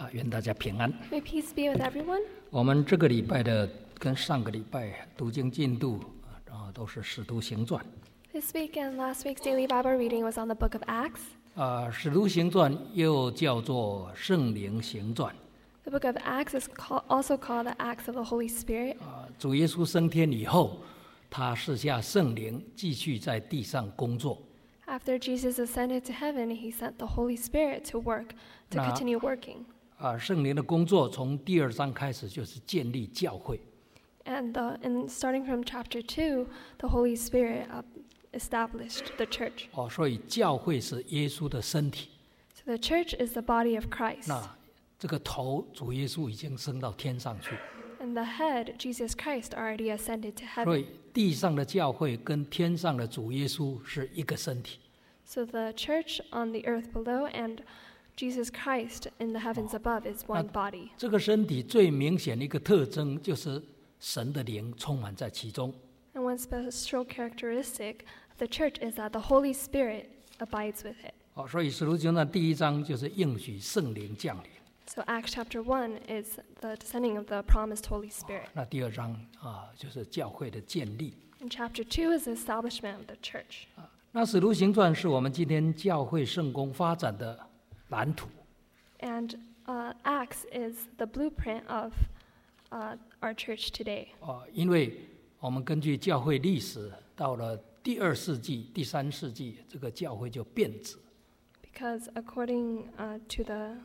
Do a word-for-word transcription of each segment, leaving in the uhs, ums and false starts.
啊，愿大家平安。 May peace be with everyone. 我们这个礼拜的跟上个礼拜读经进度啊，都是《使徒行传》 This week and last week's daily Bible reading was on the book of Acts. 啊，《使徒行传》又叫做《圣灵行传》 The book of Acts is call, also called the Acts of the Holy Spirit. 啊。主耶稣升天以后，他赐下圣灵，继续在地上工作。 After Jesus ascended to heaven, he sent the Holy Spirit to work, to Now- continue working. 啊，圣灵的工作从第二章开始就是建立教会。 And, the, and starting from chapter two, the Holy Spirit uh, established the church. 哦，所以教会是耶稣的身体。 So the church is the body of Christ. 那这个头主耶稣已经升到天上去， And the head, Jesus Christ, already ascended to 所 heaven. 以地上的教会跟天上的主耶稣是一个身体。 So the church on the earth below and Jesus Christ in the heavens above is one body. 这个身体最明显的一个特征就是神的灵充满在其中。 And one special characteristic of the church is that the Holy Spirit abides with it. 哦，所以使徒行传第一章就是应许圣灵降临， So Acts chapter one is the descending of the promised Holy Spirit. 那第二章啊就是教会的建立。 And chapter two is the establishment of the church. 那使徒行传是我们今天教会圣工发展的蓝图。 And uh, Acts is the blueprint of uh, our church today. 哦，因为我们根据教会历史，到了第二世纪、第三世纪，这个教会就变质。 Because according uh, to the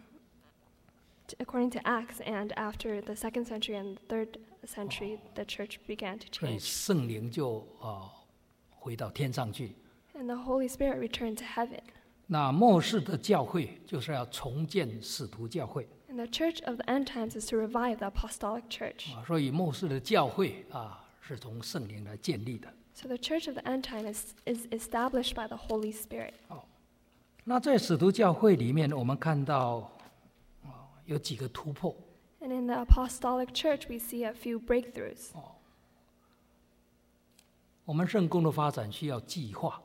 according to Acts and after the second century and the third century, the church began to 所以 change. 圣灵就啊回到天上去。 And the Holy Spirit returned to heaven. 那末世的教会就是要重建使徒教会 And the church of the end times is to revive the apostolic church. 啊，所以末世的教会啊是从圣灵来建立的。 So the church of the end time is, is established by the Holy Spirit. 那在使徒教会里面，我们看到啊有几个突破。 And in the apostolic church, we see a few breakthroughs. 我们圣工的发展需要计划，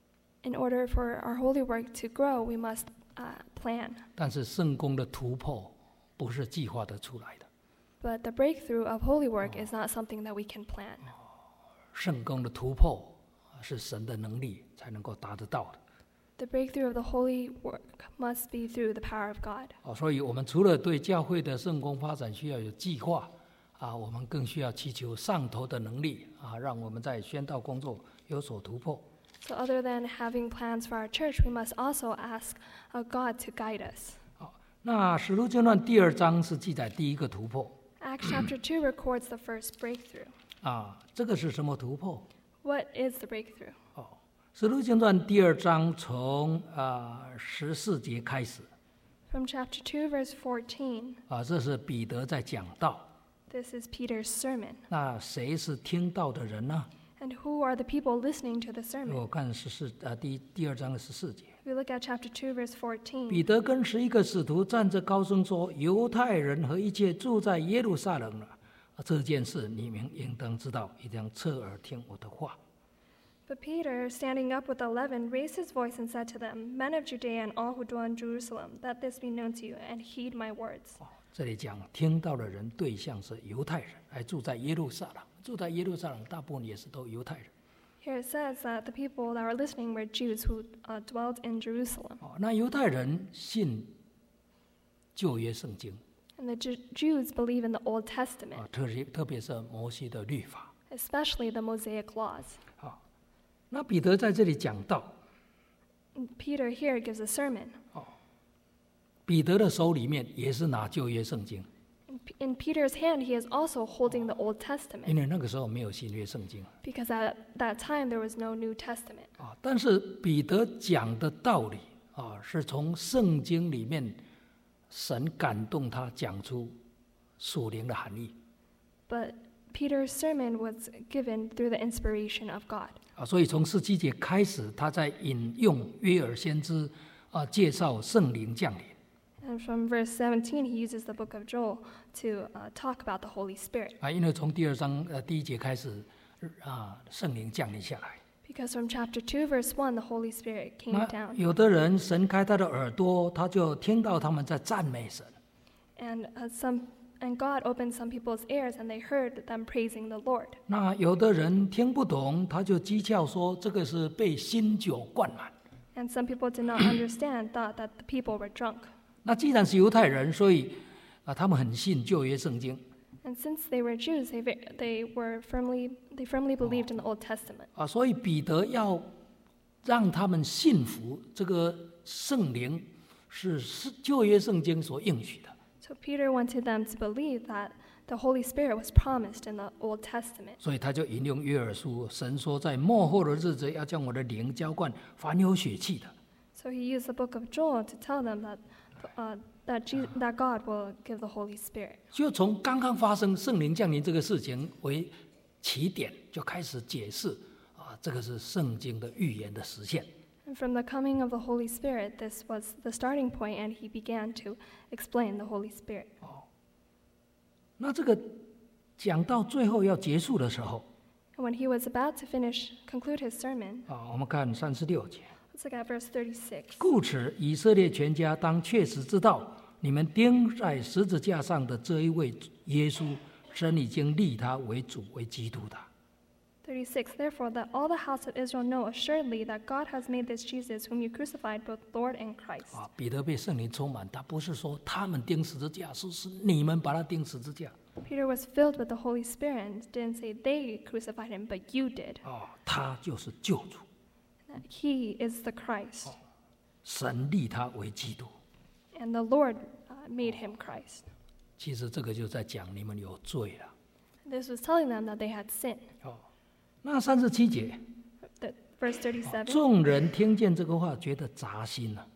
In order for our holy work to grow, we must uh, plan. 但是圣工的突破不是计划得出来的。 But the breakthrough of holy work is not something that we can plan. 圣工的突破是神的能力才能够达得到的。 The breakthrough of the holy work must be through the power of God. 哦，所以我们除了对教会的圣工发展需要有计划啊，我们更需要祈求上头的能力啊，让我们在宣道工作有所突破。 So other than having plans for our church, we must also ask uh, God to guide us. 那使徒行传第二章是记载第一个突破 Acts chapter two records the first breakthrough. 啊，这个是什么突破？ What is the breakthrough? 哦，使徒行传第二章从啊十四节开始 From chapter two, verse fourteen, 啊，这是彼得在讲道。 this is Peter's sermon. 那谁是听到的人呢？ And who are the people listening to the 我 sermon? 看十四啊第第二章的十四节。 We look at chapter two, verse 彼 fourteen. 得跟十一个使徒站着高声说：“犹太人和一切住在耶路撒冷了，啊这件事你们应当知道，一定要侧耳听我的话。 But Peter, standing up with the eleven, raised his voice and said to them, Men of Judea and all who dwell in Jerusalem, let this be known to you, and heed my words. 哦”这里讲听到的人对象是犹太人，还住在耶路撒冷。住在耶路撒冷，大部分也是都犹太人。 Here it says that the people that were listening were Jews who uh, dwelt in Jerusalem. 哦，那犹太人信旧约圣经 And the Ju- Jews believe in the Old Testament, 啊，特别特别是摩西的律法。 especially the Mosaic laws. 啊，那彼得在这里讲到， And Peter here gives a sermon. 彼得的手里面也是拿旧约圣经， In, P- in Peter's hand, he is also holding the Old 因 Testament, 为那个时候没有新约圣经 because at that time there was no New Testament. 啊。但是彼得讲的道理啊，是从圣经里面神感动他讲出属灵的含义 But Peter's sermon was given through the inspiration of God. 啊，所以从十七节开始，他在引用约珥先知啊，介绍圣灵降临。 And from verse seventeen, he uses the book of Joel to uh, talk about the Holy Spirit. 啊，因为从第二章呃第一节开始啊，圣灵降临下来。 Because from chapter two, verse one, the Holy Spirit came 那 down. 有的人神开他的耳朵，他就听到他们在赞美神。 And uh, some and God opened some people's ears, and they heard them praising the Lord. 那有的人听不懂，他就讥诮说这个是被新酒灌满。 And some people did not understand, thought that the people were drunk. 那既然是犹太人，所以啊，他们很信旧约圣经 And since they were Jews, they ve- they were firmly they firmly believed in the Old Testament. 啊，所以彼得要让他们信服这个圣灵是是旧约圣经所应许的。 So Peter wanted them to believe that the Holy Spirit was promised in the Old Testament. 所以他就引用约珥书，神说在末后的日子要将我的灵浇灌凡有血气的。 So he used the book of Joel to tell them that uh, that, Je- that God will give the Holy Spirit. 就从刚刚发生圣灵降临这个事情为起点，就开始解释啊，这个是圣经的预言的实现。 And from the coming of the Holy Spirit, this was the starting point, and he began to explain the Holy Spirit. 那这个讲到最后要结束的时候 And when he was about to finish, conclude his sermon, 啊，我们看三十六节。 let's look at verse thirty-six. 故此，以色列全家当确实知道，你们钉在十字架上的这一位耶稣，神已经立他为主为基督的。 thirty-six. Therefore, that all the house of Israel know assuredly that God has made this Jesus, whom you crucified, both Lord and Christ. 啊，彼得被圣灵充满，他不是说他们钉十字架，是是你们把他钉十字架。 Peter was filled with the Holy Spirit and didn't say they crucified him, but you did. 啊，他就是救主， That he is the Christ, 神立他为基督。 and the Lord uh, made him Christ. 其实这个就在讲你们有罪了。 This was telling them that they had sinned. 哦，那三十七节， The, verse thirty-seven. 众人听见这个话，觉得扎心了。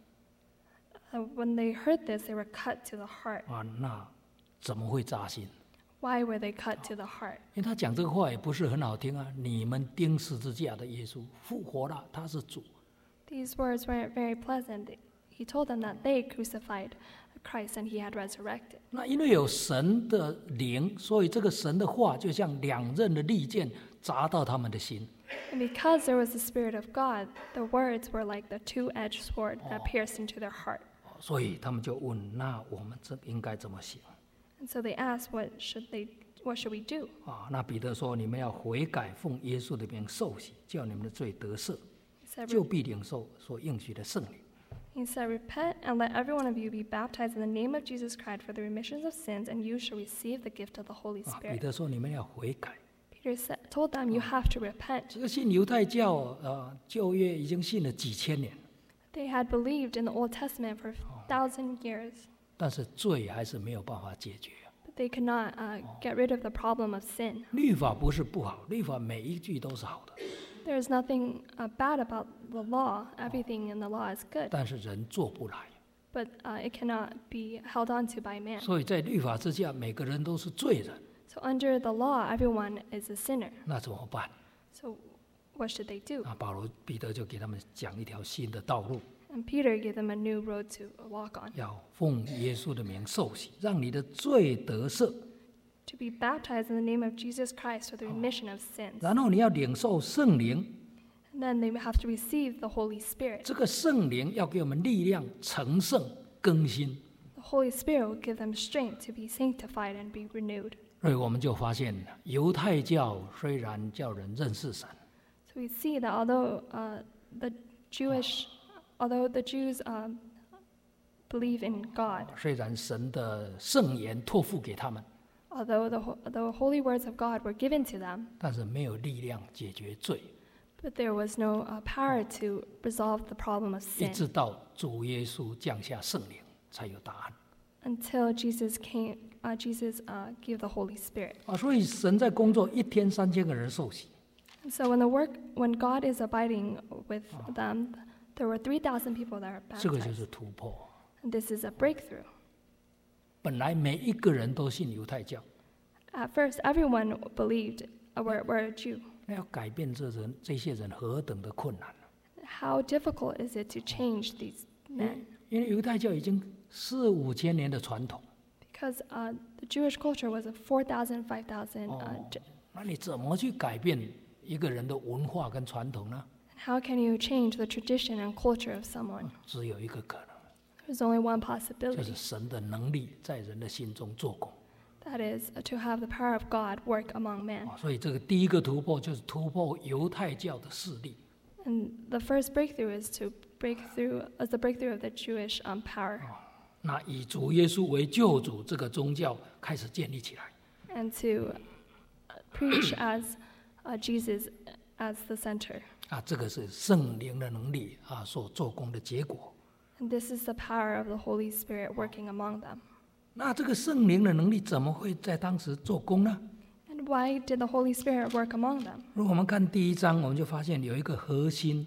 Uh, when they heard this, they were cut to the heart. 啊，那怎么会扎心？ Why were they cut to the heart? 因为他讲这个话也不是很好听啊！你们钉十字架的耶稣复活了，他是主。 These words weren't very pleasant. He told them that they crucified Christ and he had resurrected. 那因为有神的灵，所以这个神的话就像两刃的利剑砸到他们的心。 And because there was the Spirit of God, the words were like the two-edged sword that pierced into their heart. 所以他们就问：那我们这应该怎么行？ And so they asked, what should they, what should we do? 啊，那彼得说：你们要悔改，奉耶稣的名受洗，叫你们的罪得赦， He said, 就必领受所应许的圣灵。 he said, repent and let every one of you be baptized in the name of Jesus Christ for the remission of sins, and you shall receive the gift of the Holy 啊，彼 Spirit. 得说：你们要悔改。 Peter said, told them, you have to repent. 这个信犹太教，呃，旧约已经信了几千年， They had believed in the Old Testament for a thousand years, 但是罪还是没有办法解决。 but they could not uh, get rid of the problem of sin. 律法不是不好，律法每一句都是好的， There is nothing uh, bad about the law. Everything in the law is good, 但是人做不来。 but uh, it cannot be held onto by man. 所以在律法之下，每个人都是罪人， So under the law, everyone is a sinner. 那怎么办？ So what should they do? 那保罗、彼得就给他们讲一条新的道路， And Peter gave them a new road to walk on. 要奉耶稣的名受洗，让你的罪得赦， To be baptized in the name of Jesus Christ for the remission of sins. 然后你要领受圣灵， And then they have to receive the Holy Spirit. 这个圣灵要给我们力量、成圣、更新。 The Holy Spirit will give them strength to be sanctified and be renewed. 所以我们就发现，犹太教虽然叫人认识神， So we see that although uh, the Jewish, although the Jews uh, believe in God, 虽然神的圣言托付给他们， although the, ho- the holy words of God were given to them, 但是没有力量解决罪， but there was no uh, power to resolve the problem of 一 sin 直到主耶稣降下圣灵，才有答案。 until Jesus came. Uh, Jesus uh, gave the Holy Spirit. 啊，所以神在工作，一天三千个人受洗， And so when the work, when God is abiding with them, there were three thousand people that are 这个就 baptized. 是突破。 And this is a breakthrough. 本来每一个人都信犹太教， At first, everyone believed uh, were, were a Jew. 那要改变这人这些人何等的困难啊 How difficult is it to change these men? 因为犹太教已经四五千年的传统， Because uh, the Jewish culture was a four thousand, five thousand. Uh, 哦 ge- 那你怎么去改变一个人的文化跟传统呢？ how can you change the tradition and culture of someone? 只有一个可能， There's only one 就 possibility. 是神的能力在人的心中做工。 That is to have the power of God work among men. 所以这个第一个突破就是突破犹太教的势力。 And the first breakthrough is to break through, is the breakthrough of the Jewish um, power. 那以主耶稣为救主，这个宗教开始建立起来。 And to preach as uh, Jesus as the center. 啊，这个是圣灵的能力啊所做工的结果。 And this is the power of the Holy Spirit working among them. 那这个圣灵的能力怎么会在当时做工呢？ And why did the Holy Spirit work among them? 如果我们看第一章，我们就发现有一个核心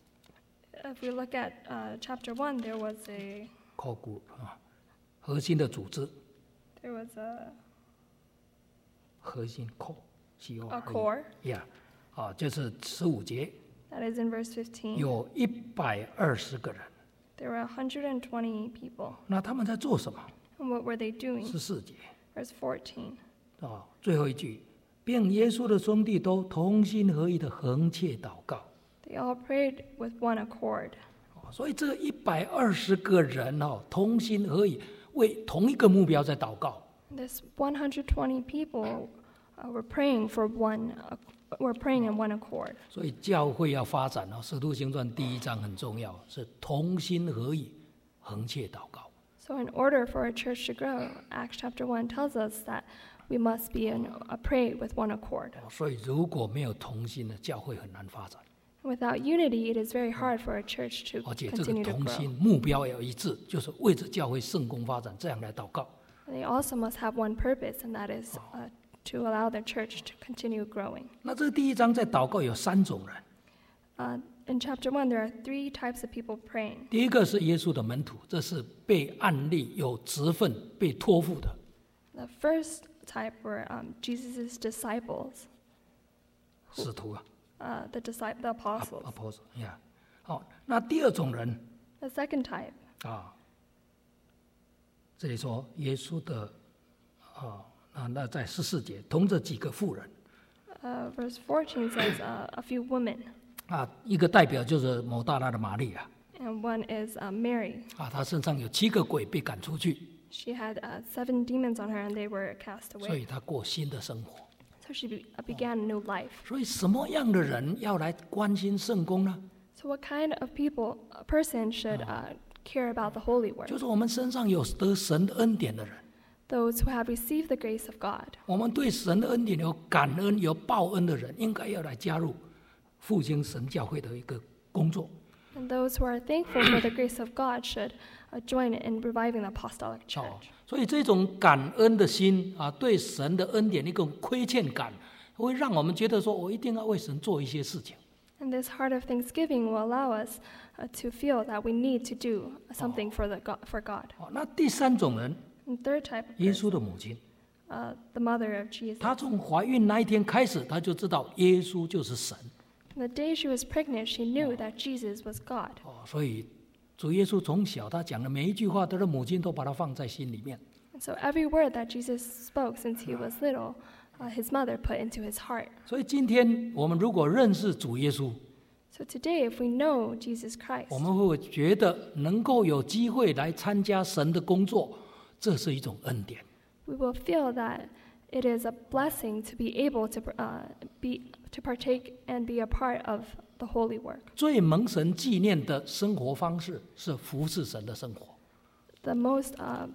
If we look at uh, chapter one, there was a core group 啊，核心的组织， there was a, 核心 core C O a R core yeah 啊，就是十五节 that is in verse fifteen. 有一百二十个人， There were one hundred twenty people. 那他们在做什么？ And what were they doing? 十四节 Verse fourteen. 啊，最后一句，并耶稣的兄弟都同心合意的横切祷告。 They all prayed with one accord. 所以这一百二十个人哦，同心合意为同一个目标在祷告。 This one hundred twenty people uh, were praying for one, uh, were praying in one accord. 所以教会要发展哦，《使徒行传》第一章很重要，是同心合意，横切祷告。 So in order for a church to grow, Acts chapter one tells us that we must be in a pray with one accord. 所以如果没有同心的教会很难发展， Without unity, it is very hard for a church to 而且这个 continue to 同 grow. 心目标要一致，就是为着教会圣工发展，这样来祷告。 They also must have one purpose, and that is uh, to allow their church to continue growing. 那这第一章在祷告有三种人， Uh, in chapter one, there are three types of people praying. 第一个是耶稣的门徒，这是被按立、有职分、被托付的。 The first type were um, Jesus' disciples, 使徒啊 uh, the, disci- the apostles. ，apostle，呀，好，那第二种人 The second type, 啊，这里说耶稣的啊，那那在十四节，同着几个妇人 uh, verse fourteen says uh, a few women, 啊，一个代表就是某大拉的玛利亚 and one is uh, Mary. 啊，她身上有七个鬼被赶出去， She had uh, seven demons on her, and they were cast 所 away. 以她过新的生活。 So she be- uh, began a new life. 所以什么样的人要来关心圣工呢？ So what kind of people, a person should uh, care about the holy work? 就是我们身上有得神的恩典的人， Those who have received the grace of God. 我们对神的恩典有感恩、有报恩的人，应该要来加入复兴神教会的一个工作。 And those who are thankful for the grace of God should uh, join in reviving the apostolic 哦 church. 所以这种感恩的心啊，对神的恩典一种亏欠感，会让我们觉得说，我一定要为神做一些事情。 And this heart of thanksgiving will allow us uh, to feel that we need to do something for, the God, for God. 哦，那第三种人， And third type, of 耶 person, 稣的母亲， uh, the mother of Jesus. 她从怀孕那一天开始，她就知道耶稣就是神。 The day she was pregnant, she knew that Jesus was God. 哦，所以主耶稣从小他讲的每一句话，他的母亲都把它放在心里面。 And so every word that Jesus spoke since he was little, uh, his mother put into his heart. 所以今天我们如果认识主耶稣， So today, if we know Jesus Christ, 我们会不会觉得能够有机会来参加神的工作，这是一种恩典。 we will feel that it is a blessing to be able to uh, be to partake and be a part of the holy work. 最蒙神纪念的生活方式是服侍神的生活。 The most, uh,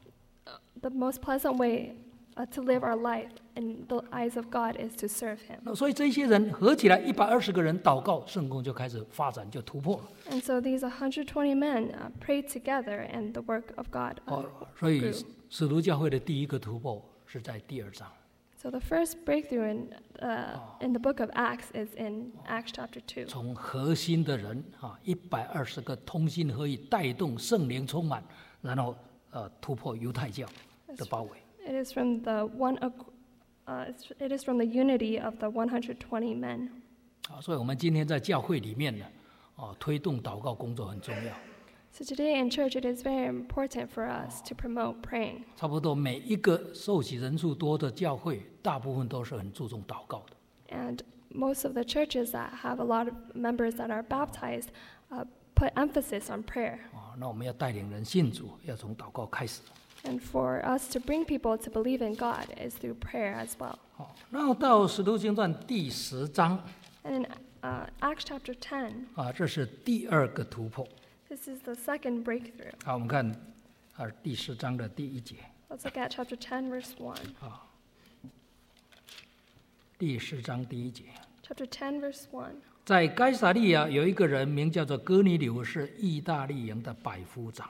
uh, the most pleasant way uh, to live our life in the eyes of God is to serve Him. 那所以这些人合起来一百二十个人祷告，圣工就开始发展，就突破了。 And so these one hundred twenty men uh, prayed together, and the work of God uh, 哦，所以 grew. 使徒教会的第一个突破是在第二章。 So the first breakthrough in uh, in the book of Acts is in Acts chapter two. 从核心的人啊，一百二十个同心合意，带动圣灵充满，然后呃突破犹太教的包围。 It is from the one. ac- Uh, it's- it is from the unity of the one hundred twenty men. 啊，所以我们今天在教会里面呢，啊，推动祷告工作很重要。 So today in church, it is very important for us to promote praying. 差不多每一个受洗人数多的教会，大部分都是很注重祷告的。 And most of the churches that have a lot of members that are baptized uh, put emphasis on prayer. 啊，那我们要带领人信主，要从祷告开始。 And for us to bring people to believe in God is through prayer as well. 好，然后到《使徒行传》第十章 And in uh, Acts chapter ten, 啊，这是第二个突破。 this is the second breakthrough. 好，我们看啊第十章的第一节 Let's look at chapter ten, verse one. 啊，第十章第一节， Chapter ten, verse one. 在该撒利亚有一个人名叫做哥尼流，是意大利营的百夫长。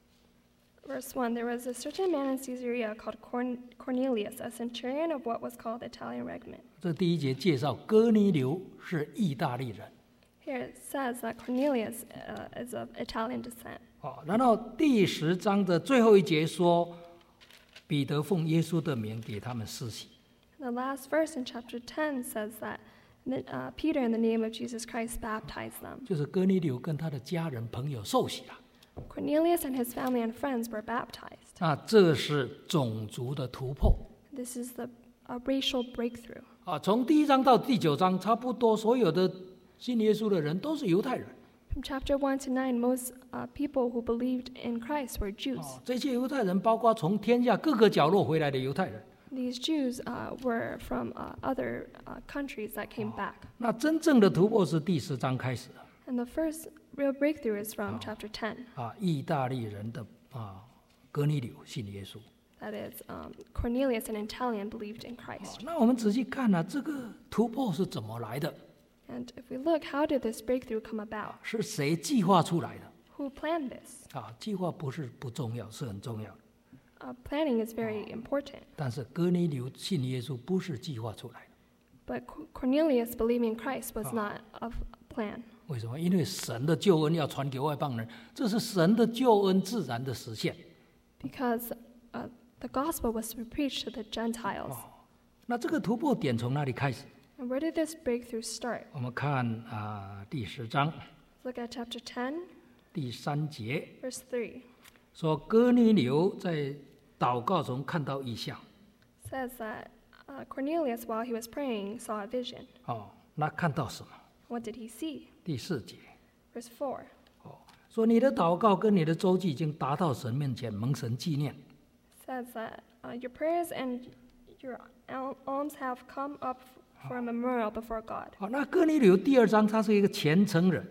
Verse one, there was a certain man in Caesarea called Corn- Cornelius, a centurion of what was called the Italian regiment. 这第一节介绍哥尼流是意大利人。 Here it says that Cornelius uh, is of Italian descent. 好，然后第十章的最后一节说，彼得奉耶稣的名给他们施洗。 The last verse in chapter ten says that uh, Peter, in the name of Jesus Christ, baptized them. 就是哥尼流跟他的家人朋友受洗了。 Cornelius and his family and friends were baptized. 那这是种族的突破 This is the uh, racial breakthrough. 啊！从第一章到第九章，差不多所有的信耶稣的人都是犹太人。 From chapter one to nine, most uh, people who believed in Christ were Jews. 哦，这些犹太人包括从天下各个角落回来的犹太人。 These Jews uh, were from uh, other uh, countries that came back. 那真正的突破是第十章开始 And the first real breakthrough is from chapter ten. 啊，意大利人的啊哥尼流信耶稣。 That is, um, Cornelius, an Italian, believed in 哦 Christ. 那我们仔细看啊，这个突破是怎么来的？ And if we look, how did this breakthrough come about? 是谁计划出来的？ Who planned this? 啊，计划不是不重要，是很重要的。 Uh, planning is very important. 但是哥尼流信耶稣不是计划出来的。 But Co- Cornelius believing in Christ was not of plan. 为什么？因为神的救恩要传给外邦人，这是神的救恩自然的实现。 Because uh, the gospel was to be preached to the Gentiles. 那这个突破点从哪里开始？ And where did this breakthrough start? 我们看啊、第十章 Look at chapter ten, 第三节， verse three. 说哥尼流在祷告中看到异象。 Says that uh, Cornelius, while he was praying, saw a vision. 哦，那看到什么？ What did he see? 第四节， Verse four. 哦，说你的祷告跟你的周记已经达到神面前，蒙神纪念。 Says that uh, your prayers and your al- alms have come up for a memorial before God. 好，那哥尼流第二章，他是一个虔诚人，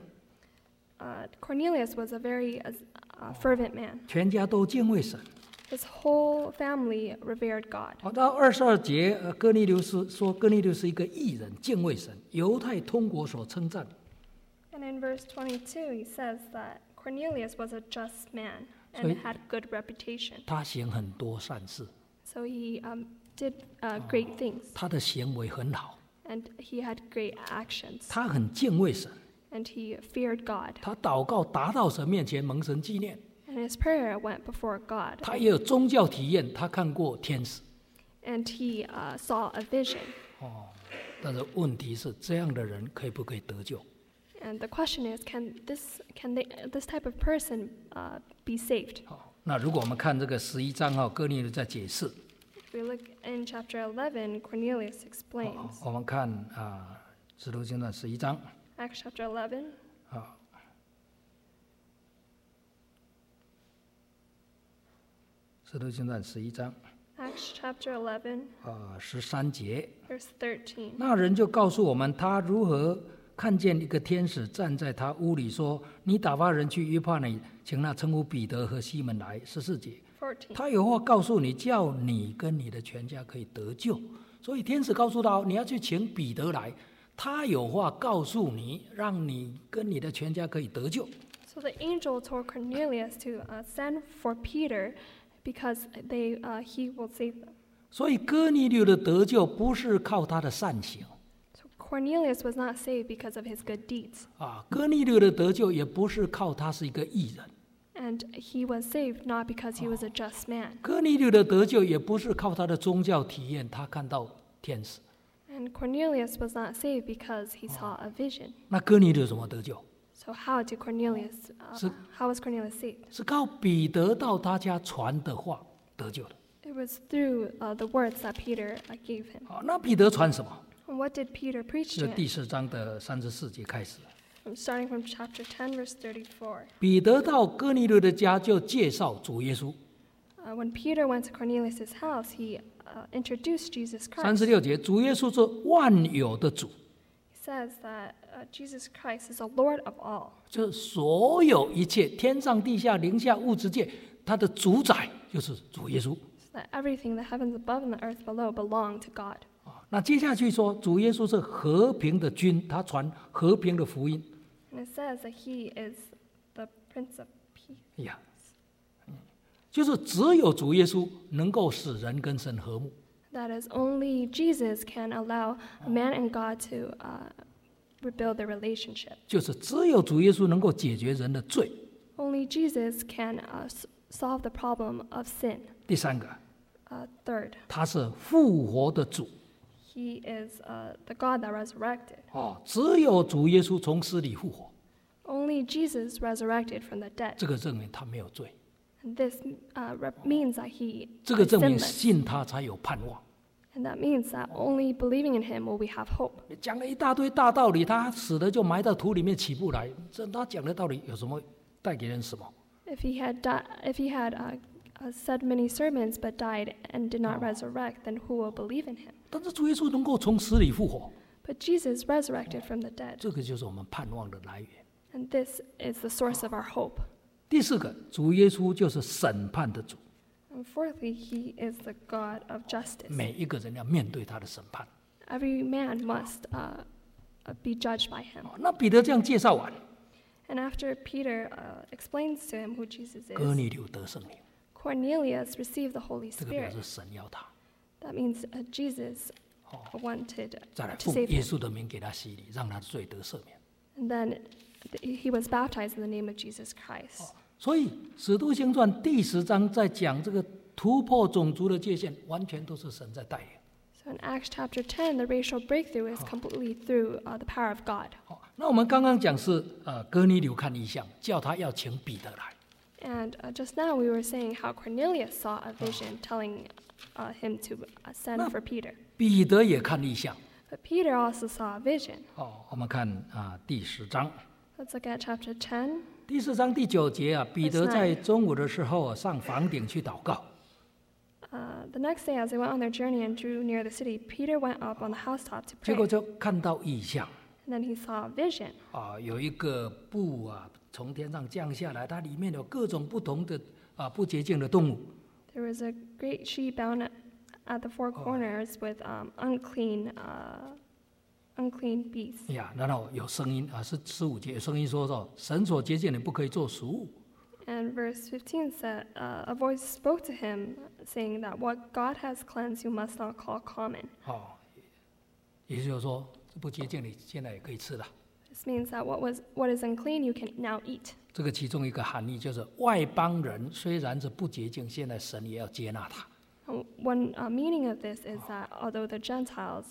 Uh, Cornelius was a very uh, uh, fervent man. 全家都敬畏神。 His whole family revered God. 好，到二十二节，呃哥尼流是说哥尼流是一个义人，敬畏神，犹太通国所称赞。 And in verse twenty-two, he says that Cornelius was a just man and So he- had good reputation. 他行很多善事， So he um, did uh, great things, 他的行为很好， and he had great actions, 他很敬畏神， and he feared God. 他祷告达到神面前，蒙神纪念。 And his prayer went before God, 他也有宗教体验，他看过天使。 and he uh, saw a vision. 哦，但是问题是，这样的人可以不可以得救？ And the question is, can this can they, this type of person uh, be saved? 好，那如果我们看这个十一章哈，哥尼流在解释。 If we look in chapter eleven, Cornelius 哦 explains. 我们看啊，《使徒行传》十一章 Acts chapter eleven, 啊，《使徒行传》十一章 Acts chapter eleven, 啊十三节， verse thirteen. 那人就告诉我们，他如何看见一个天使站在他屋里，说：“你打发人去约帕那里，请那称呼彼得和西门来。”十四节， fourteen. 他有话告诉你，叫你跟你的全家可以得救。所以天使告诉他，你要去请彼得来，他有话告诉你，让你跟你的全家可以得救。 So the angel told Cornelius to uh, send for Peter because they uh, he will save them. 所以哥尼流的得救不是靠他的善行 So Cornelius was not saved because of his good deeds, 啊，哥尼流的得救也不是靠他是一个义人， and he was saved not because he was a just man, 哥尼流的得救也不是靠他的宗教体验，他看到天使。 and Cornelius was not saved because he saw a vision. 那哥尼流怎么得救？ So how did Cornelius? Uh, So- how was Cornelius saved? 是靠彼得到他家传的话得救的。 It was through uh, the words that Peter uh, gave him. 好，那彼得传什么？ And what did Peter preach 是 to 第 him? 四章的三十四节开始。 From starting from chapter ten, verse thirty-four. 彼得到哥尼流的家，就介绍主耶稣。 Uh, when Peter went to Cornelius' house, he uh, introduced Jesus 三 Christ. 十六节，主耶稣是万有的主， He says that uh, Jesus Christ is the Lord of all. 就是所有一切天上地下灵下物质界，他的主宰就是主耶稣。 So that everything, the heavens above and the earth below, belong to God. 啊那接下去说，主耶稣是和平的君，他传和平的福音。 And it says that he is the Prince of Peace. 呀，嗯就是只有主耶稣能够使人跟神和睦。 That is, only Jesus can allow man and God to uh, rebuild their relationship. 就是只有主耶稣能够解决人的罪。 Only Jesus can uh, s- solve the problem of sin. 第三个， Uh, third, 他是复活的主。 he is uh, the God that resurrected. 哦，只有主耶稣从死里复活， Only Jesus resurrected from the dead. 这个证明他没有罪， And this uh, rep- means that he 这个 is 证明 sinless. 信他才有盼望。 And that means that only believing in him will we have hope. 讲了一大堆大道理，他死了就埋到土里面起不来，这他讲的道理有什么带给人什么？ If he had di- if he had uh, uh, said many sermons but died and did not resurrect, then who will believe in him? 但是主耶稣能够从死里复活， But Jesus resurrected from the dead. 这个就是我们盼望的来源。 And this is the source of our hope. 第四个，主耶稣就是审判的主， And fourthly, he is the God of justice. 每一个人要面对他的审判。 Every man must uh, uh, be judged by him. 哦那彼得这样介绍完， And after Peter uh, explains to him who Jesus 哥 is, 尼流得圣灵， Cornelius received the Holy 这个表 Spirit. 示神要他， That means uh, Jesus wanted 再来 to 奉 save 耶 him. 稣的名给他洗礼，让他的罪得赦免。 And then th- he was baptized in the name of Jesus Christ. 所以《使徒行传》第十章在讲这个突破种族的界限，完全都是神在带领。 So in Acts chapter ten, the racial breakthrough is completely through uh, the power of God. 好，那我们刚刚讲是呃哥尼流看异象，叫他要请彼得来。 And uh, just now we were saying how Cornelius saw a vision telling uh, him to uh, send No. for Peter. 彼得也看异象。 But Peter also saw a vision. 哦，我们看啊、第十章， Let's look at chapter ten. 第十章第九节啊，彼得在中午的时候啊上房顶去祷告。 Uh, the next day, as they went on their journey and drew near the city, Peter went up on the housetop to 结 pray. 果就看到异象 And then he saw a vision. 啊，有一个布啊从天上降下来，它里面有各种不同的啊不洁净的动物。 There was a great sheet bound at, at the four corners with um, unclean, uh, unclean beasts. 呀，然后有声音啊，是十五节有声音说说，神所洁净的不可以做食物。 And verse fifteen said, uh, a voice spoke to him, saying that what God has cleansed, you must not call common. 哦，也就是说，这不洁净的现在也可以吃了。 This means that what was what is unclean, you can now eat. 这个其中一个含义就是，外邦人虽然是不洁净，现在神也要接纳他。 And one uh, meaning of this is that although the Gentiles,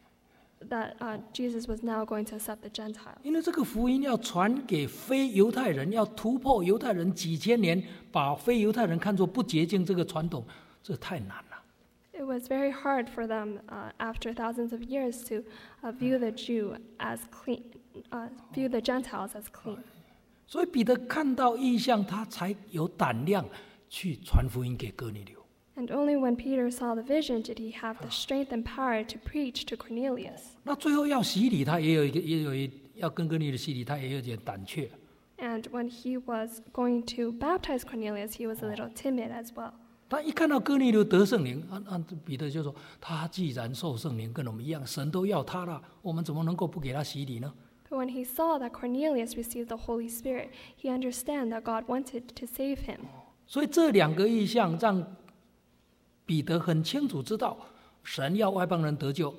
that uh, Jesus was now going to accept the Gentiles. 因为这个福音要传给非犹太人，要突破犹太人几千年把非犹太人看作不洁净这个传统，这太难了。 It was very hard for them uh, after thousands of years to uh, view the Jew as clean, uh, view the Gentiles as clean. 所以彼得看到异象，他才有胆量去传福音给哥尼流。 And only when Peter saw the vision did he have the strength and power to preach to Cornelius. 那最后要洗礼，他也有一个，也有一要跟哥尼流洗礼，他也有点胆怯。 And when he was going to baptize Cornelius, he was a little timid as well. 他一看到哥尼流得圣灵，啊啊，彼得就说：“他既然受圣灵，跟我们一样，神都要他了，我们怎么能够不给他洗礼呢？” But when he saw that Cornelius received the Holy Spirit, he understood that God wanted to save him. 所以这两个意象让彼得很清楚知道，神要外邦人得救，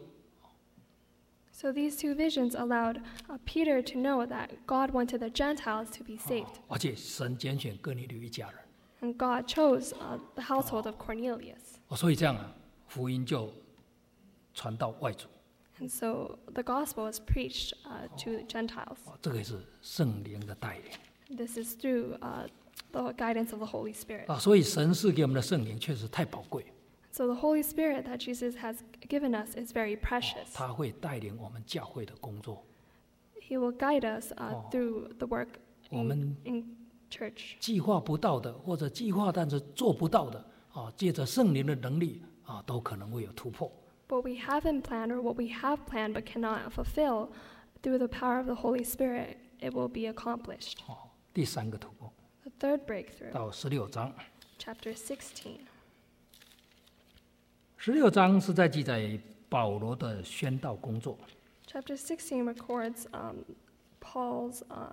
So these two visions allowed uh, Peter to know that God wanted the Gentiles to be saved. 而且神拣选哥尼流一家人。 And God chose uh, the household of Cornelius. 哦，所以这样啊，福音就传到外族。 And so the gospel was preached uh, to the Gentiles. 哦，这个也是圣灵的带领 This is through uh, the guidance of the Holy Spirit. 啊。所以神赐给我们的圣灵确实太宝贵， So the Holy Spirit that Jesus has given us is very precious. 他会带领我们教会的工作。 He will guide us uh, Oh. through the work 我 in, 们 in church. 计划不到的，或者计划但是做不到的，啊，借着圣灵的能力啊，都可能会有突破。 What we haven't planned or what we have planned but cannot fulfill, through the power of the Holy Spirit, it will be accomplished. 哦，第三个突破 The third breakthrough, 到十六章， chapter sixteen. 十六章是在记载保罗的宣道工作。 Chapter sixteen records um, Paul's uh,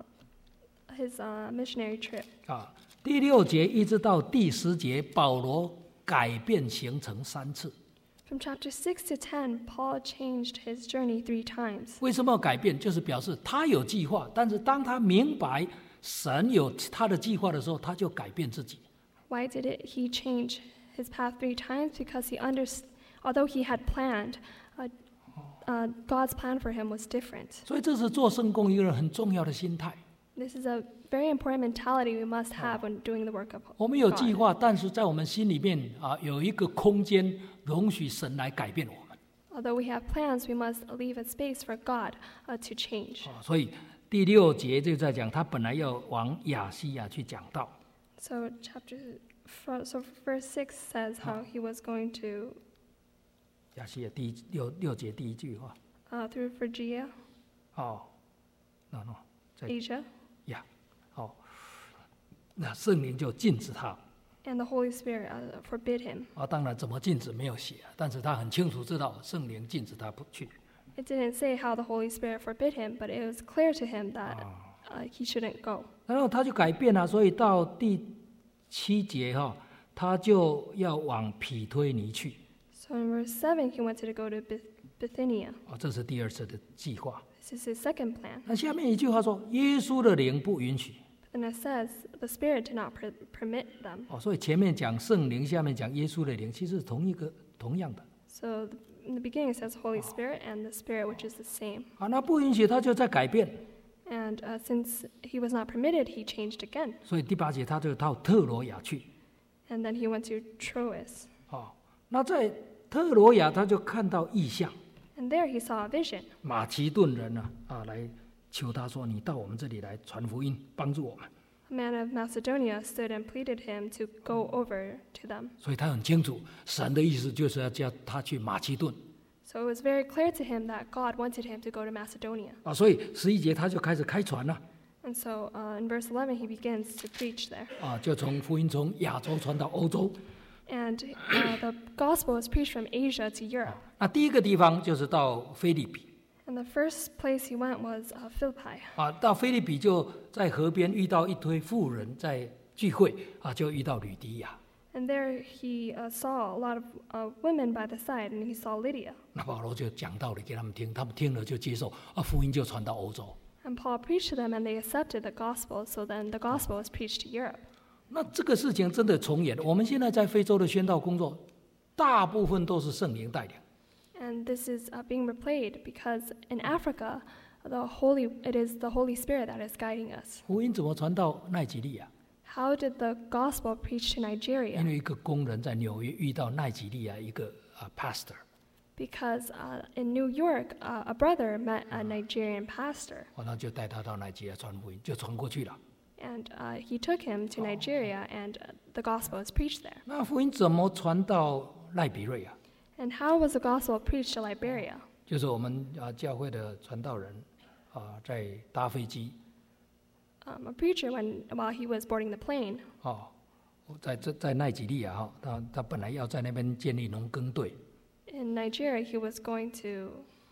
his uh, missionary trip. 啊，第六节一直到第十节，保罗改变行程三次。 From chapter six to ten, Paul changed his journey three times. 为什么要改变？就是表示他有计划，但是当他明白神有他的计划的时候，他就改变自己。 Why did it, he change his path three times? Because he understood, although he had planned, uh, uh, God's plan for him was different. 所以这是做圣工一个很重要的心态。 This is a very important mentality we must have when doing the work of 我们有计 God. 划，但是在我们心里面啊，有一个空间容许神来改变我们。 Although we have plans, we must leave a space for God uh, to change. 啊，所以第六节就在讲，他本来要往亚细亚去讲道， So chapter, fro- so verse six says how he was going to 亚细亚第一六六节第一句话， uh, through Phrygia, 哦，那那在 Asia, 呀，哦，那圣灵就禁止他。 and the Holy Spirit uh, forbid him. 啊，当然怎么禁止没有写，但是他很清楚知道圣灵禁止他不去。 It didn't say how the Holy Spirit forbid him, but it was clear to him that uh, he shouldn't go. 然后他就改变了，所以到第七节哈、他就要往毗推尼去。 So in verse seven, he wanted to go to Bith- Bithynia. 啊，这是第二次的计划。 This is his second plan. 那下面一句话说，耶稣的灵不允许。 And it says the Spirit did not per- permit them. 哦，所以前面讲圣灵，下面讲耶稣的灵，其实是同一个同样的。 So th- in the beginning it says Holy Spirit and the Spirit, which is the same. 啊，那不允许他就在改变， And uh, since he was not permitted, he changed again. 所以第八节他就到特罗亚去。 And then he went to Troas. 哦，那在特罗亚他就看到异象， And there he saw a vision. 马其顿人呢啊来求他说：“你到我们这里来传福音，帮助我们。 A man of Macedonia stood and pleaded him to go over to them. ” 所以他很清楚，神的意思就是要叫他去马其顿 So it was very clear to him that God wanted him to go to Macedonia. 啊，所以十一节他就开始开传了 And so uh, in verse eleven, he begins to preach there. 啊，就从福音从亚洲传到欧洲。 And uh, the gospel was preached from Asia to Europe. 那第一个地方就是到菲利比 And the first place he went was uh, Philippi. 啊，到菲利比就在河边遇到一堆妇人在聚会啊，就遇到吕迪亚。 And there he uh, saw a lot of uh, women by the side, and he saw Lydia. 那保罗就讲道理给他们听，他们听了就接受啊，福音就传到欧洲。 And Paul preached to them, and they accepted the gospel. So then the gospel was preached to Europe. 那这个事情真的重演。我们现在在非洲的宣道工作，大部分都是圣灵带领。 And this is uh, being replayed because in Africa, the Holy it is the Holy Spirit that is guiding us. 福音怎么传到奈及利亚？ How did the gospel preach to 因 Nigeria? 为一个工人在纽约遇到奈及利亚一个啊 pastor， Because uh, in New York, uh, a brother met a Nigerian pastor, 然后就带他到奈及利亚传福音，就传过去了。 and uh, he took him to Nigeria, and uh, the gospel was preached there. 那福音怎么传到赖比瑞亚？ And how was the gospel preached to Liberia? 就是我们啊教会的传道人啊在搭飞机 Um, a preacher, when while he was boarding the plane, 哦，在这在奈及利亚哈，他他本来要在那边建立农耕队 in Nigeria, he was going to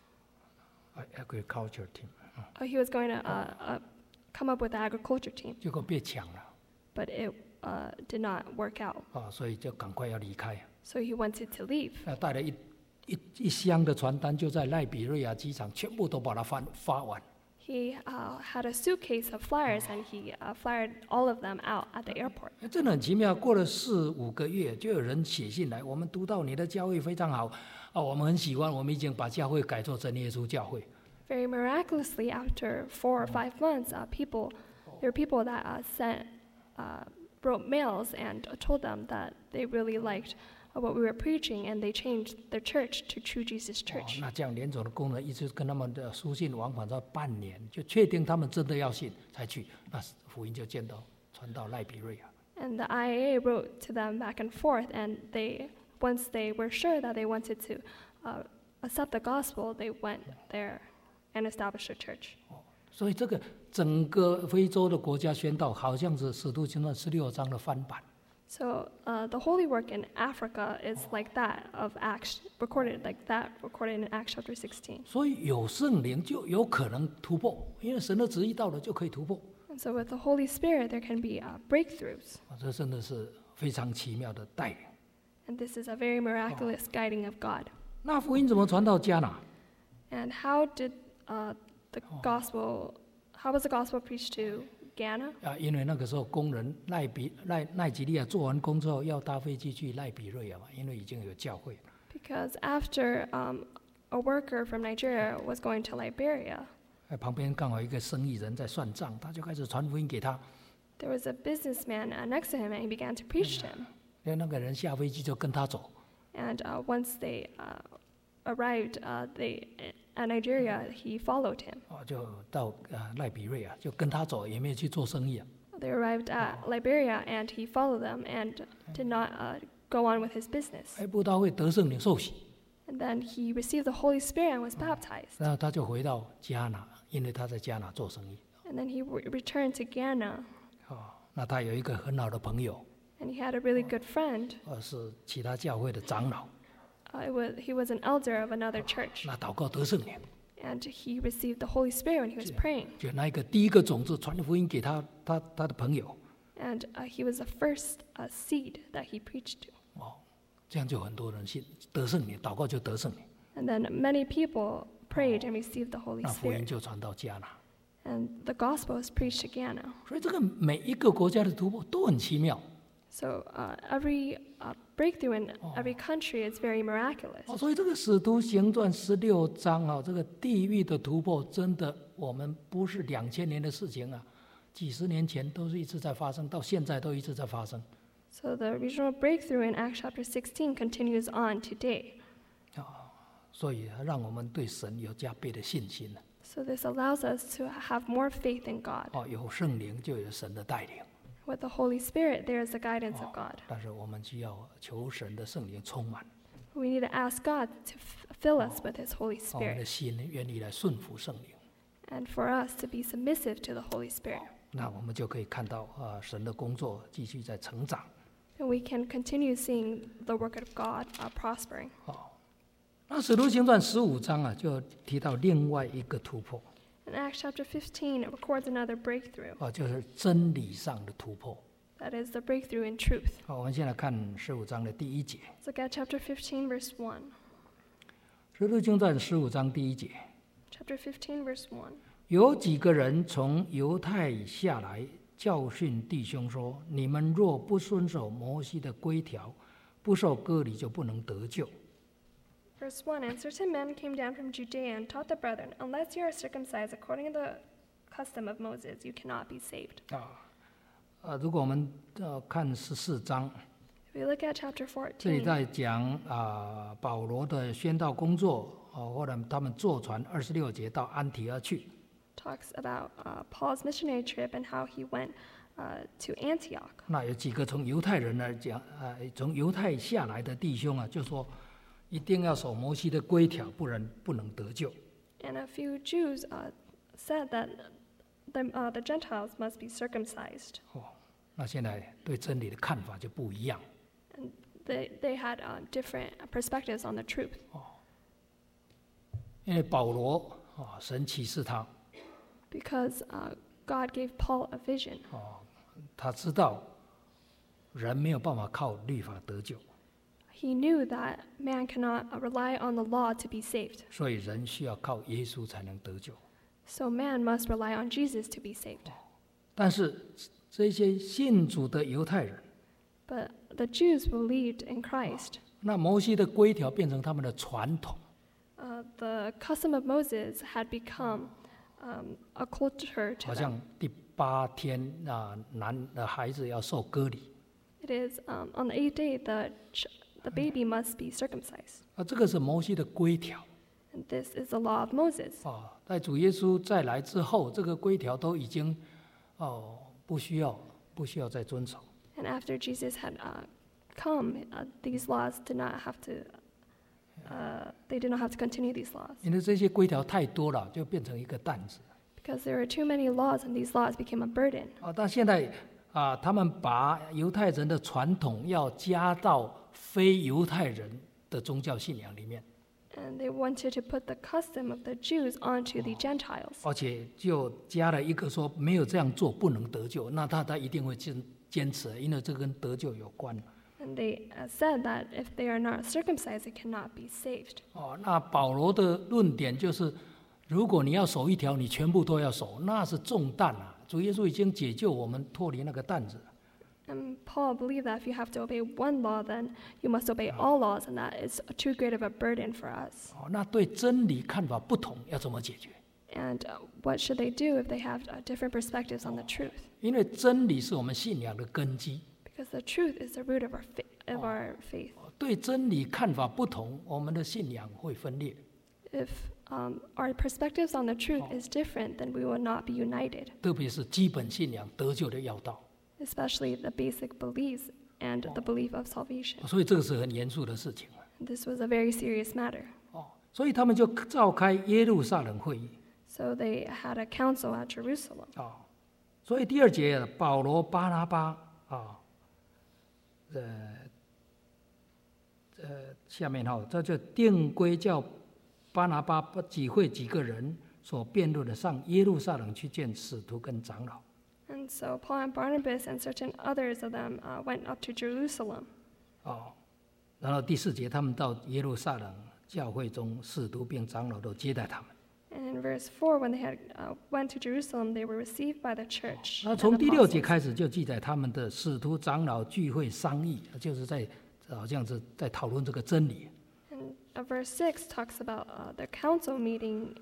uh, agriculture team， uh, he was going to uh, uh, come up with an agriculture team, 结果被抢了 but it uh, did not work out. 啊，所以就赶快要离开。 So he wanted to leave. 那带了一一一箱的传单，就在赖比瑞亚机场全部都把它发发完。 He uh, had a suitcase of flyers, and he uh, flyed all of them out at the airport. 真的很奇妙，过了四五个月，就有人写信来，我们读到你的教会非常好啊，我们很喜欢，我们已经把教会改做真耶稣教会。 Very miraculously, after four or five months, uh, people there were people that uh, sent uh, wrote mails and told them that they really liked what we were preaching, and they changed their church to True Jesus 哦 Church. 那这样联总的工人一直跟他们的书信往返到半年，就确定他们真的要信才去，那福音就见到传到赖比瑞亚。 And the I A A wrote to them back and forth, and they, once they were sure that they wanted to uh, accept the gospel, they went there and established a church. 所以这个整个非洲的国家宣道，好像是使徒行传十六章的翻版。 So uh, the holy work in Africa is like that of Acts, recorded like that, recorded in Acts chapter sixteen. 所以有圣灵就有可能突破，因为神的旨意到了就可以突破。 And so with the Holy Spirit, there can be uh, breakthroughs. 啊，这真的是非常奇妙的带领。 And this is a very miraculous guiding of God. 那福音怎么传到迦拿？ And how did uh, the gospel, how was the gospel preached to Ghana? 啊，因为那个时候工人赖比赖奈及利亚做完工之后，要搭飞机去赖比瑞亚嘛，因为已经有教会了。 Because after um, a worker from Nigeria was going to Liberia, 哎，旁边刚好一个生意人在算账，他就开始传福音给他。 there was a businessman uh, next to him, and he began to preach to him. 因为那个人下飞机就跟他走， And uh, once they uh, arrived uh, they, at Nigeria, he followed him. 啊，就到啊赖比瑞亚，就跟他走，也没有去做生意啊。 They arrived at Liberia, and he followed them and did not uh, go on with his business. 哎，布道会得圣灵受洗， And then he received the Holy Spirit and was baptized. 然后他就回到迦拿，因为他在迦拿做生意。 And then he re- returned to Ghana, 哦，那他有一个很好的朋友， and he had a really good friend. 呃，是其他教会的长老。 Uh, it was, he was an elder of another church, 那祷告得圣灵， and he received the Holy Spirit when he was praying. 就那一个第一个种子传福音给他他他的朋友。 And uh, he was the first uh, seed that he preached to. 哦，这样就很多人信得圣灵，祷告就得圣灵， And then many people prayed and received the Holy 那福音 Spirit. 就传到迦拿。 And the gospel was preached to Ghana. 所以这个每一个国家的突破都很奇妙。 So uh, every uh, breakthrough in every country is very miraculous. 哦，所以这个使徒行传十六章啊，这个地狱的突破，真的我们不是两千年的事情啊，几十年前都是一直在发生，到现在都一直在发生。 So the regional breakthrough in Acts chapter sixteen continues on today. 所以让我们对神有加倍的信心了。 So this allows us to have more faith in God. 哦，有圣灵就有神的带领， With the Holy Spirit, there is the guidance of God. 但是我们需要求神的圣灵充满， We need to ask God to f- fill us with His Holy 我们的 Spirit, 心愿意来顺服圣灵， and for us to be submissive to the Holy Spirit. 那我们就可以看到啊，神的工作继续在成长。 And we can continue seeing the work of God uh, prospering. 那使徒行传十五章啊，就提到另外一个突破， In Acts chapter fifteen, it records another breakthrough. 啊，就是真理上的突破。 That is the breakthrough in truth. 好，我们先来看十五章的第一节， Let's look at chapter fifteen, verse one. 使徒行传十五章第一节， Chapter fifteen, verse one. 有几个人从犹太下来，教训弟兄说：你们若不遵守摩西的规条，不受割礼，就不能得救。 Verse one. And certain men came down from Judea and taught the brethren, unless you are circumcised according to the custom of Moses, you cannot be saved. 啊，呃，如果我们呃看十四章， If we look at chapter 这里 fourteen, 在讲啊、保罗的宣道工作，哦，或者他们坐船二十六节到安提阿去。 talks about uh, Paul's missionary trip and how he went uh, to Antioch. 那有几个从犹太人来讲，呃，从犹太下来的弟兄啊，就说一定要守摩西的规条，不然不能得救。 And a few Jews uh, said that the, uh, the Gentiles must be circumcised. 哦，那现在对真理的看法就不一样。 And they, they had uh, different perspectives on the truth. 因为保罗啊，神启示他， Because uh, God gave Paul a vision. 他知道人没有办法靠律法得救， He knew that man cannot uh, rely on the law to be saved. 所以人需要靠耶稣才能得救。 So man must rely on Jesus to be saved. 但是这些信主的犹太人， But the Jews believed in Christ. 那摩西的规条变成他们的传统， Uh, the custom of Moses had become um, a culture to 好 them. 像第八天啊，男的孩子要受割礼， It is um, on the eighth day the ch- the baby must be circumcised. 啊，这个是摩西的规条。 And this is the law of Moses. 啊，在主耶稣再来之后，这个规条都已经哦不需要不需要再遵守。 And after Jesus had uh, come, uh, these laws did not have to, uh, they did not have to continue these laws. 因为这些规条太多了，就变成一个担子。 Because there were too many laws, and these laws became a burden. 啊，但现在啊，他们把犹太人的传统要加到非犹太人的宗教信仰里面， And they wanted to put the custom of the Jews onto the Gentiles. 而且就加了一个说没有这样做不能得救，那他他一定会坚坚持，因为这跟得救有关。 And they uh, said that if they are not circumcised, they cannot be saved. 哦，那保罗的论点就是，如果你要守一条，你全部都要守，那是重担啊！主耶稣已经解救我们脱离那个担子。 And Paul believed that if you have to obey one law, then you must obey all laws, and that is too great of a burden for us. 哦，那对真理看法不同，要怎么解决？ And uh, what should they do if they have uh, different perspectives on the truth? 因为真理是我们信仰的根基。 Because the truth is the root of our, fa- of our faith. 对真理看法不同，我们的信仰会分裂。 If um, our perspectives on the truth is different, then we will not be united, 特别是基本信仰得救的要道。 especially the basic beliefs and the belief of salvation. 所以这个是很严肃的事情。 And this was a very serious matter. 哦，所以他们就召开耶路撒冷会议。 So they had a council at Jerusalem. 哦，所以第二节保罗、巴拿巴啊，呃呃，下面哈，这就定规叫巴拿巴几会几个人所辩论的，上耶路撒冷去见使徒跟长老。 And so Paul and Barnabas and certain others of them uh, went up to Jerusalem. 哦，然后第四节，他们到耶路撒冷教会中，使徒并长老都接待他们。 And in verse four, when they had uh, went to Jerusalem, they were received by the church. 那 and 从第六节 apostles. 开始就记载他们的使徒长老聚会商议，就是在好像是在讨论这个真理。 And uh, verse six talks about uh, the council meeting,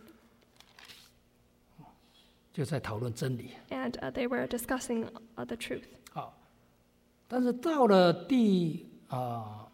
就在讨论真理。 and uh, they were discussing uh, the truth. 好，但是到了第啊、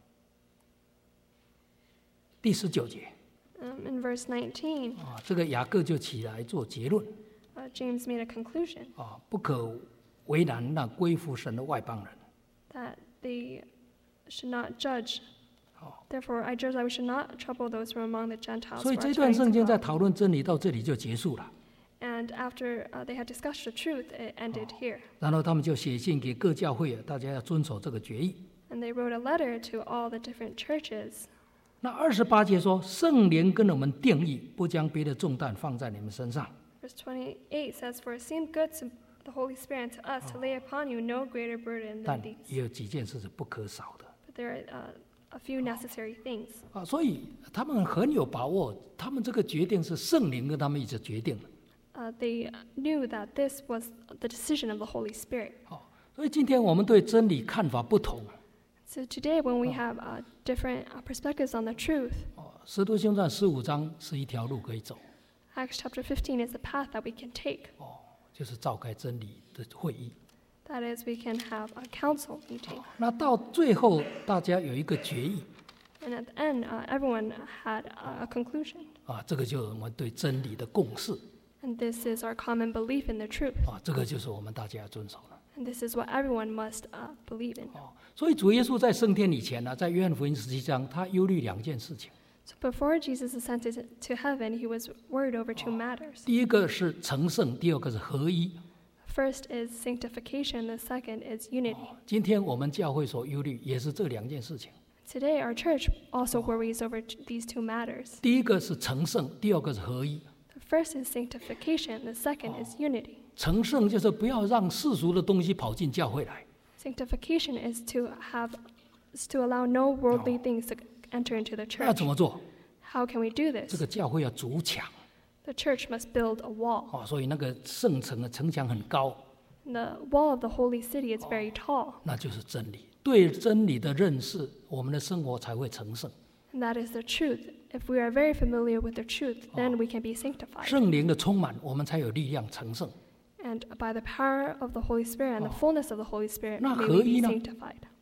第十九节 Um, in verse nineteen, 啊，这个雅各就起来做结论 uh, James made a conclusion 啊，不可为难那归服神的外邦人。 that they should not judge. 好， Therefore, I judge that we should not trouble those from among the Gentiles. 所以 who 这 are 段 turning 圣 to 经在 God. 讨论真理到这里就结束了。 And after uh, they had discussed the truth, it ended here. 然后他们就写信给各教会，大家要遵守这个决议。 And they wrote a letter to all the different churches. 那二十八节说，圣灵跟我们定义，不将别的重担放在你们身上。 Verse twenty-eight says, For it seemed good to the Holy Spirit and to us to lay upon you no greater burden 但 than these. 也有几件事是不可少的 But there are uh, a few necessary things. 啊，所以他们很有把握，他们这个决定是圣灵跟他们一起决定的。 Uh, they knew that this was the decision of the Holy Spirit. 好，所以今天我们对真理看法不同。 So today, when we have uh, different uh, perspectives on the truth, 哦，使徒行传十五章是一条路可以走， Acts chapter fifteen is the path that we can take. 哦，就是召开真理的会议。 That is, we can have a council meeting. 那到最后，大家有一个决议 And at the end, uh, everyone had uh, a conclusion. 啊，这个就是我们对真理的共识 And this is our common belief in the truth. 啊，这个就是我们大家要遵守的。 And this is what everyone must uh, believe in. 哦，所以主耶稣在升天以前呢、在约翰福音十七章，他忧虑两件事情。 So before Jesus ascended to heaven, he was worried over two matters. 第一个是成圣，第二个是合一。 First is sanctification, the second is unity. 今天我们教会所忧虑也是这两件事情。 Today, our church also worries over t- these two matters. 第一个是成圣，第二个是合一。 The first is sanctification, the second is unity. 成圣就是不要让世俗的东西跑进教会来。 Sanctification is to have, is to allow no worldly things to enter into the 那 church. 怎么做？ How can we do 这 this? 个教会要筑墙 The church must build a wall. 哦，所以那个圣城的城墙很高， The wall of the holy city is very tall, 那就是真理。对真理的认识，我们的生活才会成圣。 and that is the truth. If we are very familiar with the truth, then we can be sanctified. 圣灵的充满，我们才有力量成圣。 And by the power of the Holy Spirit and the fullness of the Holy Spirit, 那 may 合 we 一 be 呢？ sanctified.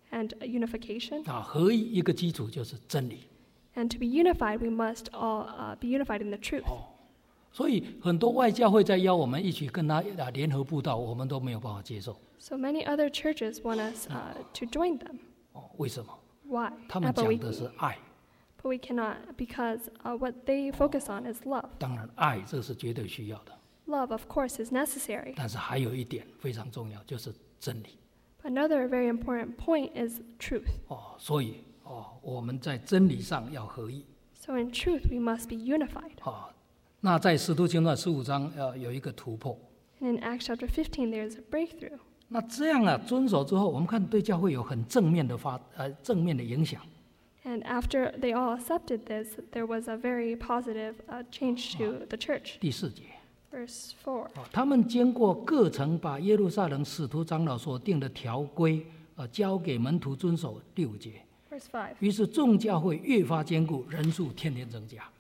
and unification. 啊，合一一个基础就是真理。 And to be unified, we must all uh, be unified in the truth. 所以很多外教会在邀我们一起跟他啊联合布道，我们都没有办法接受。 So many other churches want us uh, to join them. 哦，为什么？ Why? 他们 Uh, but, 讲 we, 的是爱， but we cannot because uh, what they focus on is love. 当然爱这是绝对需要的， Love, of course, is necessary. 但是还有一点非常重要，就是真理。 Another very important point is truth. 哦，所以哦，我们在真理上要合一。 So in truth, we must be unified. 啊，那在使徒行传十五章呃有一个突破。 And in Acts chapter fifteen, there's a breakthrough. 那这样啊，遵守之后，我们看对教会有很正面的发呃正面的影响。 And after they all accepted this, there was a very positive uh, change to the church. 第四节， Verse four. 啊，他们经过各城，把耶路撒冷使徒长老所定的条规，呃，交给门徒遵守。第五节， Verse five. 于是众教会越发坚固，人数天天增加。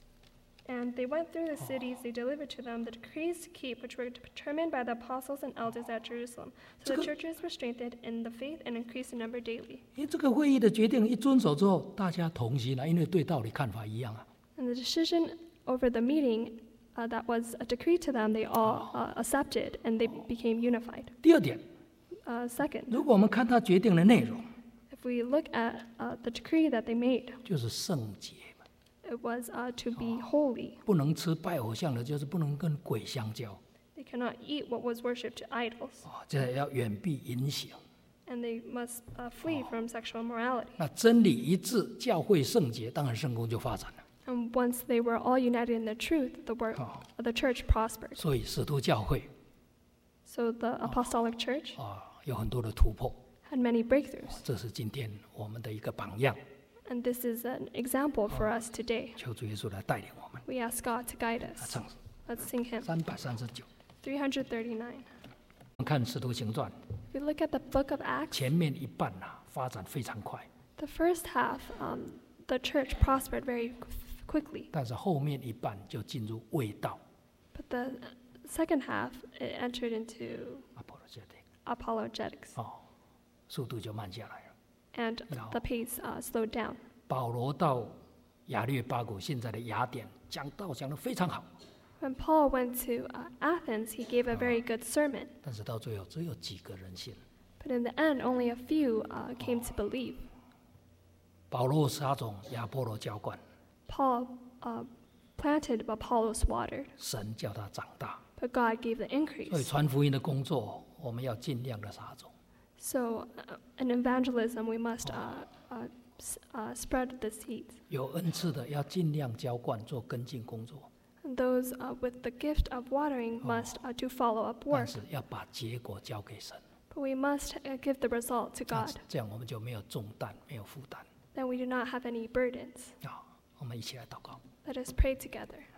And they went through the cities, they delivered to them the decrees to keep, which were determined by the apostles and elders at Jerusalem. So the churches were strengthened in the faith and increased in number daily. 因为这个会议的决定一遵守之后，大家同心了，因为对道理看法一样啊。 And the decision over the meeting uh, that was a decree to them, they all uh, accepted and they became unified. 第二点， Uh, second, 如果我们看他决定的内容， if we look at uh, the decree that they made, 就是圣洁， it was uh, to be holy. 不能吃拜偶像的，就是不能跟鬼相交 They cannot eat what was worshipped to idols, 啊，这要远避淫行。 and they must uh, flee from sexual immorality. 那真理一致，教会圣洁，当然圣工就发展了。 And once they were all united in the truth, the work of the church prospered. 所以使徒教会 So the apostolic church 啊有很多的突破， had many breakthroughs. 这是今天我们的一个榜样。 And this is an example for us today. 求主耶稣来带领我们。 We ask God to guide 啊， us. 唱 Let's sing hymn 三百三十九。 three thirty-nine. 我们看使徒行传 If we look at the book of Acts, 前面一半啊，发展非常快， the first half, um, the church prospered very qu- quickly. 但是后面一半就进入卫道 But the second half, it entered into （apologetic） apologetics. 哦，速度就慢下来了。 And No. the pace uh, slowed down. 保罗到亚略巴谷，现在的雅典，讲道讲得非常好， When Paul went to uh, Athens, he gave a very good sermon. 但是到最后只有几个人信。 But in the end, only a few uh, came to believe. 保罗撒种，亚波罗浇灌， Paul uh, planted, but Apollos watered. 神叫他长大。 But God gave the 所以 increase. 传福音的工作，我们要尽量的撒种。 So, uh, in evangelism, we must uh, uh, s- uh, spread the seeds. 有恩赐的要尽量浇灌，做跟进工作， And those uh, with the gift of watering must uh, do follow-up 但 work. 是要把结果交给神。 But we must uh, give the result to 这样 God. 这样我们就没有重担，没有负担。 Then we do not have any burdens. 啊，我们一起来祷告。 Let us pray together.